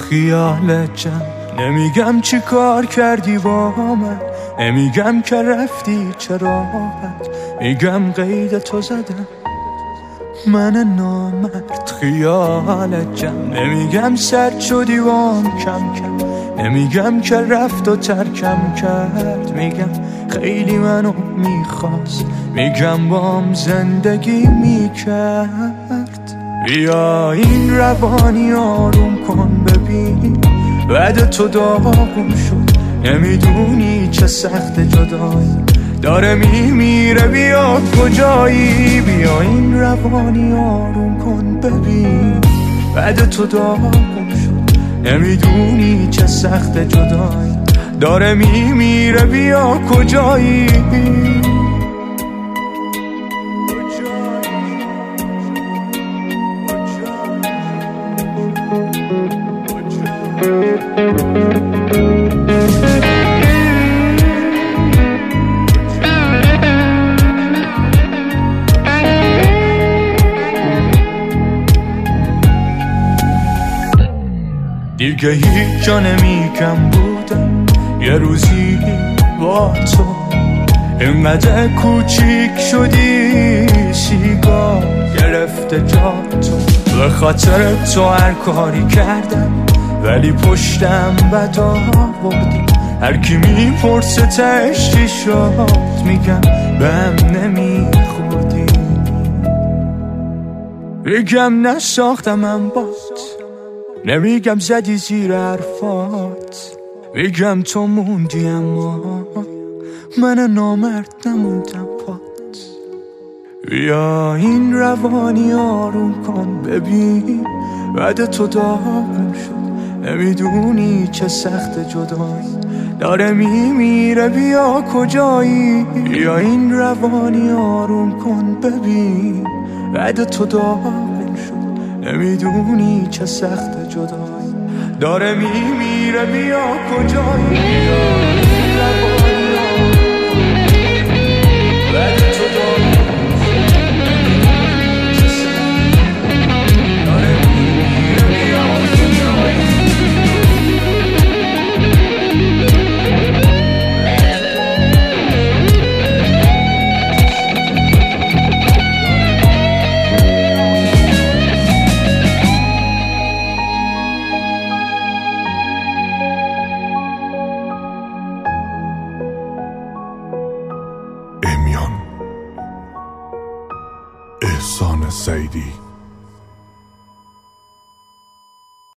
خیالت جمع نمیگم چی کار کردی با من، نمیگم که رفتی چه راحت، میگم قید تو زدم من نامرد. خیالت جمع نمیگم سرد شدی وام کم کم، نمیگم که رفت و ترکم کرد، میگم خیلی منو میخواست، میگم بام زندگی میکرد. بیا این روانی آروم کن ببین بعد تو داغم شد، نمیدونی چه سخت جدایی داره میمیره، بیا کجایی. بیا این روانی آروم کن ببین بعد تو داغم شد، نمیدونی چه سخت جدایی داره میمیره، بیا کجایی. دیگه هیچ جا نمیگم بودم یه روزی با تو، اینقدر کوچیک شدی سیگار گرفته جا تو. به خاطر تو هر کاری کردم ولی پشتم بد آوردی، هر کی میپرسه تهش چی شد میگم بهم نمیخوردی. میگم نساختمم بات، نمیگم زدی زیر حرفات، میگم تو موندی اما من نامرد نموندم پات. بیا این روانی آروم کن ببین بعد تو داغم شد، نمیدونی چه سخت جدایی داره میمیره، بیا کجایی. بیا این روانی آروم کن ببین بعد تو داغم شد، نمیدونی چه سخت جدایی داره میمیره، بیا کجایی. امیان احسان سعیدی